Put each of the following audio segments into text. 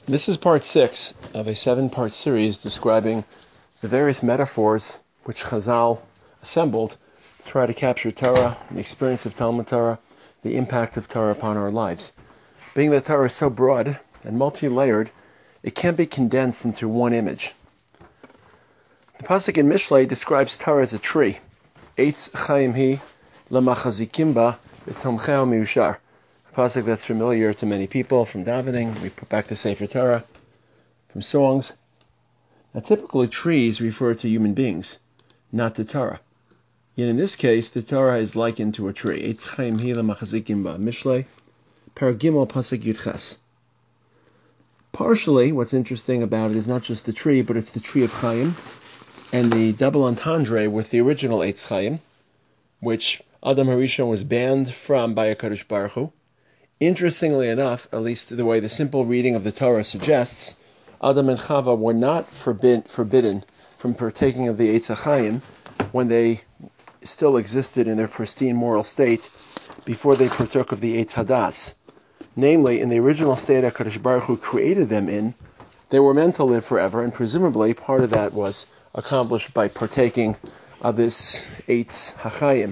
This is part 6 of a 7-part series describing the various metaphors which Chazal assembled to try to capture Torah, the experience of Talmud Torah, the impact of Torah upon our lives. Being that Torah is so broad and multi-layered, it can't be condensed into one image. The pasuk in Mishlei describes Torah as a tree. Eitz chayim hi lamachazikim ba v'tomcheo miushar. A pasuk that's familiar to many people from davening. We put back the Sefer Torah from songs. Now, typically trees refer to human beings, not to Torah. Yet in this case, the Torah is likened to a tree. Eitz chayim hi lamachazikim ba. Mishlei, Parag Gimel, pasuk Yud Ches. Partially, what's interesting about it is not just the tree, but it's the tree of Chaim, and the double entendre with the original Eitz Chaim, which Adam HaRishon was banned from by HaKadosh Baruch Hu. Interestingly enough, at least the way the simple reading of the Torah suggests, Adam and Chava were not forbidden from partaking of the Eitz Chaim when they still existed in their pristine moral state before they partook of the Eitz Hadas. Namely, in the original state HaKadosh Baruch Hu created them in, they were meant to live forever, and presumably part of that was accomplished by partaking of this Eitz HaChaim.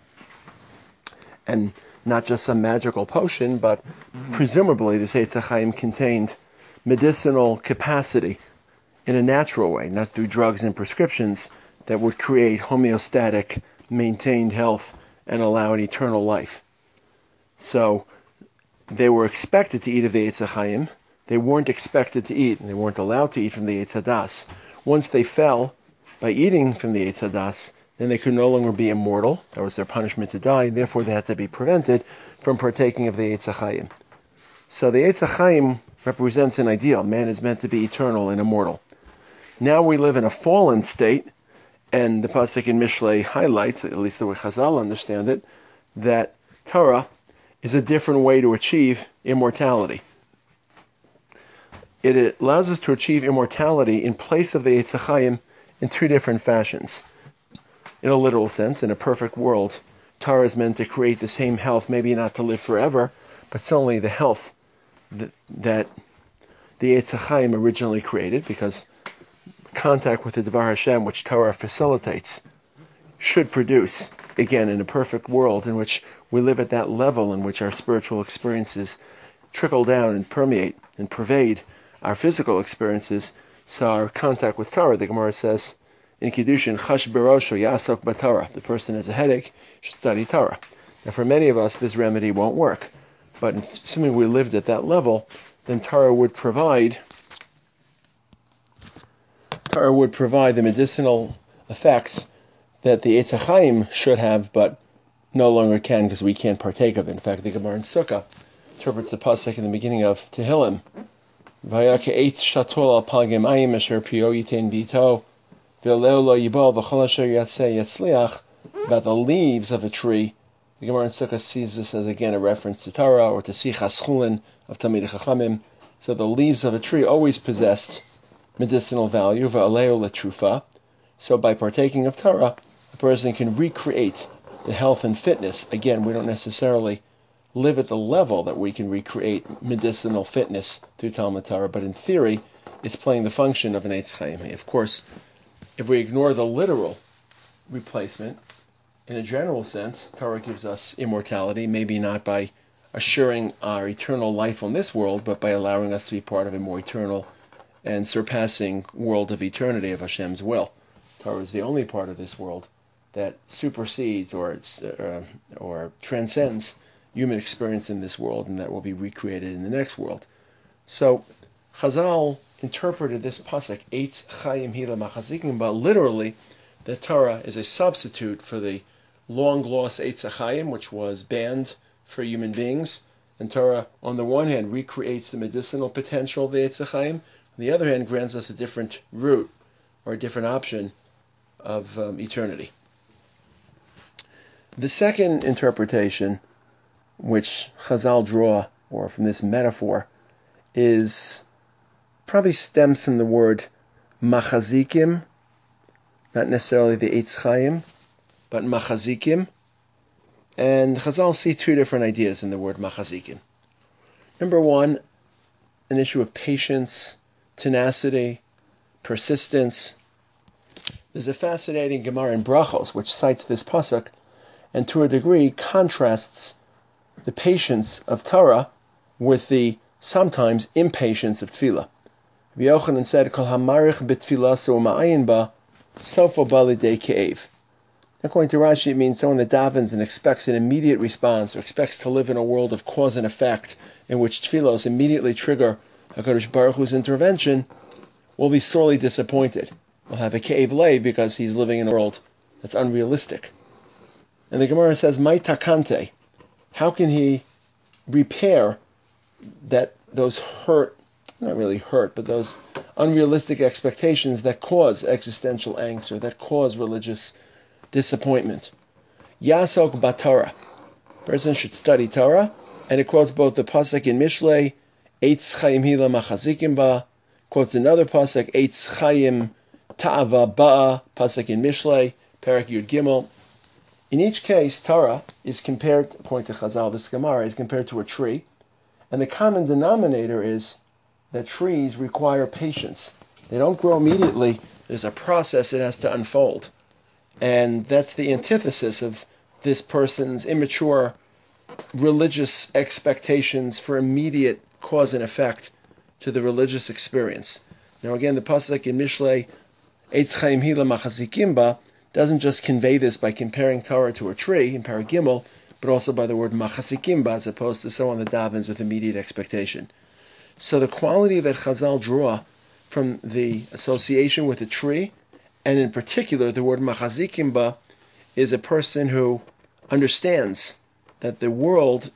And not just some magical potion, but presumably this Eitz HaChaim contained medicinal capacity in a natural way, not through drugs and prescriptions that would create homeostatic, maintained health and allow an eternal life. So they were expected to eat of the Eitz HaChaim. They weren't expected to eat, and they weren't allowed to eat from the Eitz Hadas. Once they fell by eating from the Eitz Hadas, then they could no longer be immortal. That was their punishment to die. Therefore, they had to be prevented from partaking of the Eitz HaChaim. So the Eitz HaChaim represents an ideal. Man is meant to be eternal and immortal. Now we live in a fallen state, and the pasuk in Mishlei highlights, at least the way Chazal understand it, that Torah is a different way to achieve immortality. It allows us to achieve immortality in place of the Eitz HaChaim in two different fashions. In a literal sense, in a perfect world, Torah is meant to create the same health, maybe not to live forever, but certainly the health that the Eitz HaChaim originally created, because contact with the Dvar Hashem, which Torah facilitates, should produce, again, in a perfect world in which we live at that level in which our spiritual experiences trickle down and permeate and pervade our physical experiences. So our contact with Torah, the Gemara says in Kiddushin, Chash Berosho Yasok B'Torah. The person has a headache, should study Torah. Now for many of us, this remedy won't work. But assuming we lived at that level, then Torah would provide the medicinal effects that the Eitz HaChaim should have, but no longer can because we can't partake of it. In fact, the Gemara in Sukkah interprets the pasuk in the beginning of Tehillim, Vaya ke'etz shatol al pal gemayim asher pio yitain bito ve'leo lo yibol v'chol asher yatzeh yatzliach, about the leaves of a tree. The Gemara in Sukkah sees this as, again, a reference to Torah or to Sichas Chulin of Talmidei Chachamim. So the leaves of a tree always possessed medicinal value, ve'aleo letrufa. So by partaking of Torah, a person can recreate the health and fitness. Again, we don't necessarily live at the level that we can recreate medicinal fitness through Talmud Torah, but in theory, it's playing the function of an Eitz Chaim. Of course, if we ignore the literal replacement, in a general sense, Torah gives us immortality, maybe not by assuring our eternal life on this world, but by allowing us to be part of a more eternal and surpassing world of eternity of Hashem's will. Torah is the only part of this world that supersedes or transcends human experience in this world, and that will be recreated in the next world. So Chazal interpreted this pasuk, Eitz Chayim hi lamachazikim ba, literally that Torah is a substitute for the long-lost Eitz HaChaim, which was banned for human beings. And Torah, on the one hand, recreates the medicinal potential of the Eitz HaChaim. On the other hand, grants us a different route or a different option of eternity. The second interpretation, which Chazal draw, or from this metaphor, probably stems from the word machazikim, not necessarily the Eitz Chaim, but machazikim. And Chazal see two different ideas in the word machazikim. Number one, an issue of patience, tenacity, persistence. There's a fascinating Gemara in Brachos which cites this pasuk, and to a degree contrasts the patience of Torah with the sometimes impatience of Tefillah. Rabbi Yochanan said, "Kol hamarich b'tfilaso ma'ayin ba, sofo ba lidei ke'ev." According to Rashi, it means someone that davens and expects an immediate response, or expects to live in a world of cause and effect, in which tefillos immediately trigger HaKadosh Baruch Hu's intervention, will be sorely disappointed. Will have a ke'ev lei because he's living in a world that's unrealistic. And the Gemara says, "Mai takante," how can he repair those hurt, not really hurt, but those unrealistic expectations that cause existential angst or that cause religious disappointment? Yasok Batara. Person should study Torah, and it quotes both the pasuk in Mishlei, Eitz Chaim Hila Machazikim Ba, quotes another pasuk, Eitz Chaim Ta'ava Ba'a, pasuk in Mishlei, Parak Yud Gimel. In each case, Torah is compared, according to Chazal, this Gemara is compared to a tree, and the common denominator is that trees require patience. They don't grow immediately. There's a process that has to unfold. And that's the antithesis of this person's immature religious expectations for immediate cause and effect to the religious experience. Now again, the pasuk in Mishlei, Eitz Chaim Hila Machazikim Ba, doesn't just convey this by comparing Torah to a tree in Parag Gimel, but also by the word Machazikim Ba, as opposed to someone that davens with immediate expectation. So the quality that Chazal draw from the association with a tree, and in particular the word Machazikim Ba, is a person who understands that the world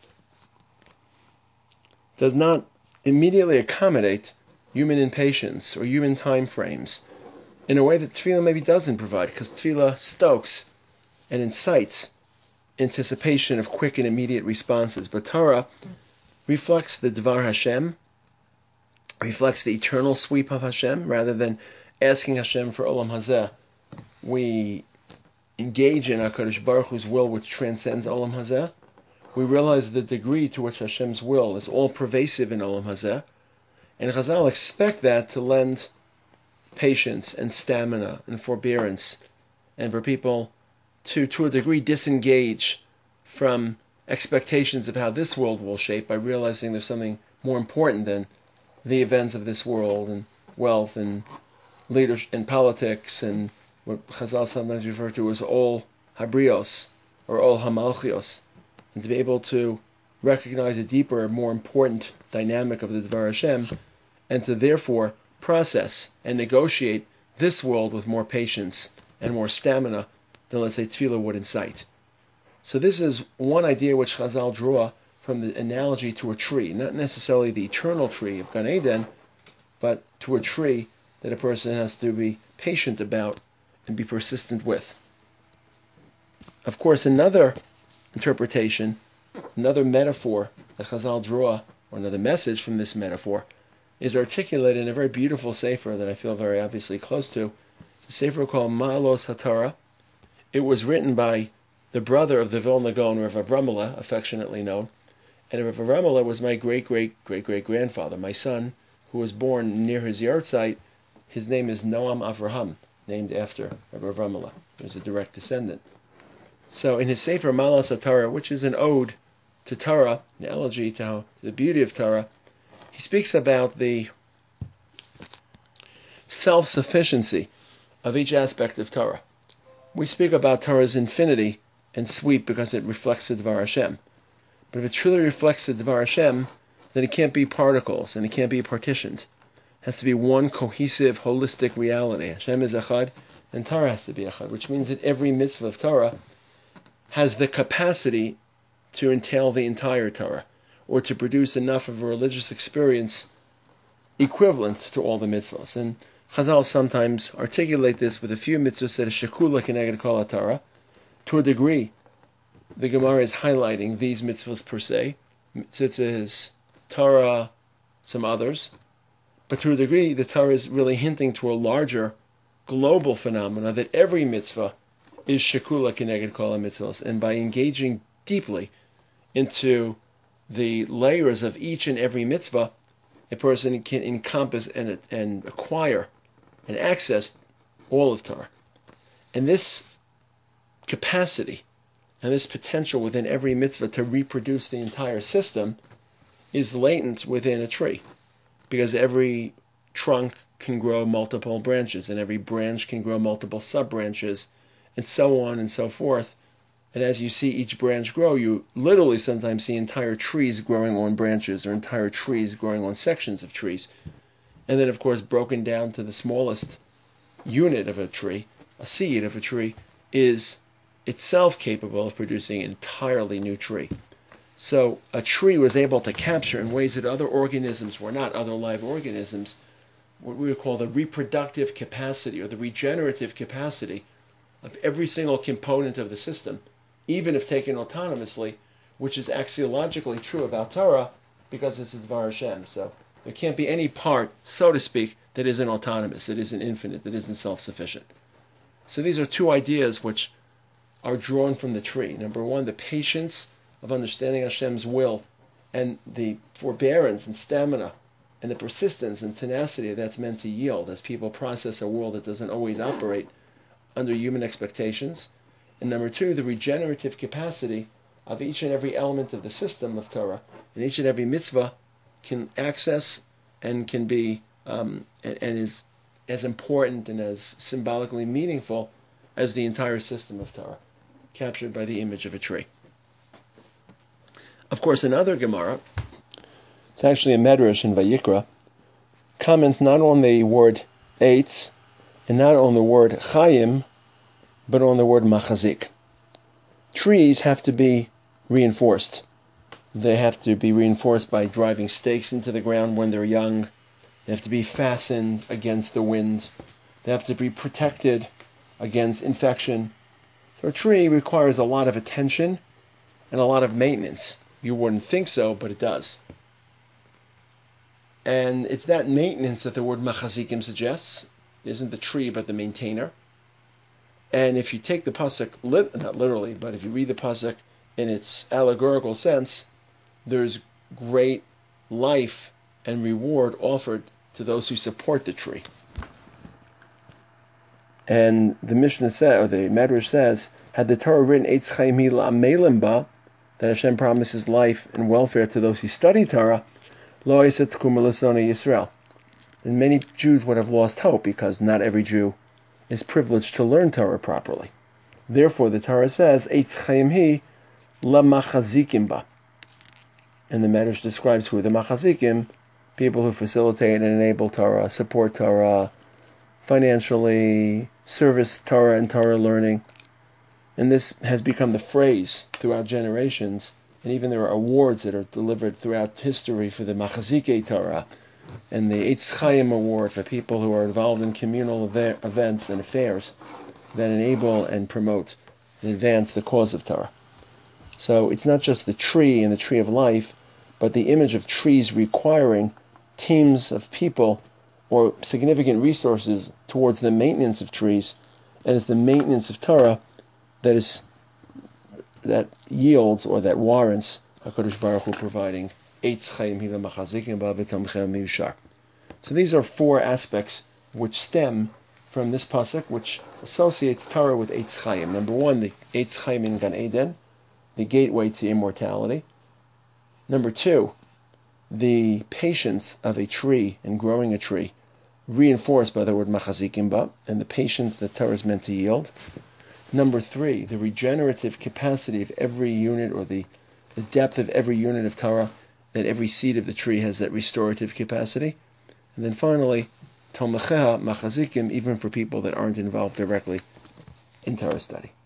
does not immediately accommodate human impatience or human time frames in a way that Tefillah maybe doesn't provide, because Tefillah stokes and incites anticipation of quick and immediate responses. But Torah reflects the Dvar Hashem, reflects the eternal sweep of Hashem, rather than asking Hashem for Olam Hazeh. We engage in HaKadosh Baruch Hu's will, which transcends Olam Hazeh. We realize the degree to which Hashem's will is all-pervasive in Olam Hazeh, and Chazal expect that to lend patience and stamina and forbearance, and for people to a degree disengage from expectations of how this world will shape by realizing there's something more important than the events of this world and wealth and leadership and politics and what Chazal sometimes refer to as all habrios or all hamalchios, and to be able to recognize a deeper, more important dynamic of the Dvar Hashem, and to therefore process and negotiate this world with more patience and more stamina than, let's say, Tefillah would incite. So this is one idea which Chazal draw from the analogy to a tree, not necessarily the eternal tree of Gan Eden, but to a tree that a person has to be patient about and be persistent with. Of course, another interpretation, another metaphor that Chazal draw, or another message from this metaphor, is articulated in a very beautiful sefer that I feel very obviously close to. It's a sefer called Ma'alos HaTorah. It was written by the brother of the Vilna Gaon, Rav Avramela, affectionately known. And Rav Avramela was my great-great-great-great-grandfather. My son, who was born near his yahrzeit, his name is Noam Avraham, named after Rav Avramela. He was a direct descendant. So in his sefer Ma'alos HaTorah, which is an ode to Torah, an elegy to the beauty of Torah, he speaks about the self-sufficiency of each aspect of Torah. We speak about Torah's infinity and sweep because it reflects the Dvar Hashem. But if it truly reflects the Dvar Hashem, then it can't be particles and it can't be partitioned. It has to be one cohesive, holistic reality. Hashem is Echad, and Torah has to be Echad, which means that every mitzvah of Torah has the capacity to entail the entire Torah, or to produce enough of a religious experience equivalent to all the mitzvahs. And Chazal sometimes articulate this with a few mitzvahs that are shekula keneged kol HaTorah. To a degree, the Gemara is highlighting these mitzvahs per se, tzitzis, Torah, some others. But to a degree, the Torah is really hinting to a larger global phenomena that every mitzvah is shekula keneged kol HaMitzvahs. And by engaging deeply into the layers of each and every mitzvah, a person can encompass and acquire and access all of Torah. And this capacity and this potential within every mitzvah to reproduce the entire system is latent within a tree, because every trunk can grow multiple branches, and every branch can grow multiple sub-branches, and so on and so forth. And as you see each branch grow, you literally sometimes see entire trees growing on branches, or entire trees growing on sections of trees. And then, of course, broken down to the smallest unit of a tree, a seed of a tree, is itself capable of producing an entirely new tree. So a tree was able to capture in ways that other organisms were not, other live organisms, what we would call the reproductive capacity or the regenerative capacity of every single component of the system, even if taken autonomously, which is axiologically true about Torah because it's Dvar Hashem. So there can't be any part, so to speak, that isn't autonomous, that isn't infinite, that isn't self-sufficient. So these are two ideas which are drawn from the tree. Number one, the patience of understanding Hashem's will, and the forbearance and stamina and the persistence and tenacity that's meant to yield as people process a world that doesn't always operate under human expectations. And number two, the regenerative capacity of each and every element of the system of Torah, and each and every mitzvah can access and can be and is as important and as symbolically meaningful as the entire system of Torah, captured by the image of a tree. Of course, another Gemara, it's actually a Medrash in Vayikra, comments not on the word eitz and not on the word chayim, but on the word machazik. Trees have to be reinforced. They have to be reinforced by driving stakes into the ground when they're young. They have to be fastened against the wind. They have to be protected against infection. So a tree requires a lot of attention and a lot of maintenance. You wouldn't think so, but it does. And it's that maintenance that the word machazikim suggests. It isn't the tree, but the maintainer. And if you take the pasuk, not literally, but if you read the pasuk in its allegorical sense, there's great life and reward offered to those who support the tree. And the Mishnah says, or the Medrash says, had the Torah written Eitz Chaim Hi La'amelim Ba, that Hashem promises life and welfare to those who study Torah, Lo Yisat Tkum L'Sonei Yisrael, then many Jews would have lost hope, because not every Jew is privileged to learn Torah properly. Therefore, the Torah says Eitz Chaim Hi La'machazikim Ba, and the Medrash describes who are the machazikim, people who facilitate and enable Torah, support Torah, financially, service Torah and Torah learning. And this has become the phrase throughout generations, and even there are awards that are delivered throughout history for the Machazikei Torah, and the Eitz Chaim Award for people who are involved in communal events and affairs that enable and promote and advance the cause of Torah. So it's not just the tree and the tree of life, but the image of trees requiring teams of people or significant resources towards the maintenance of trees, and it's the maintenance of Torah that yields or that warrants HaKadosh Baruch Hu providing Eitz Chaim Hi La'machazikim Ba V'Tomchem Miyushar. So these are four aspects which stem from this pasuk, which associates Torah with Eitz Chaim. Number one, the Eitz Chaim in Gan Eden, the gateway to immortality. Number two, the patience of a tree and growing a tree, reinforced by the word machazikim ba, and the patience that Torah is meant to yield. Number three, the regenerative capacity of every unit, or the depth of every unit of Torah, that every seed of the tree has that restorative capacity. And then finally, Tomacheha machazikim, even for people that aren't involved directly in Torah study.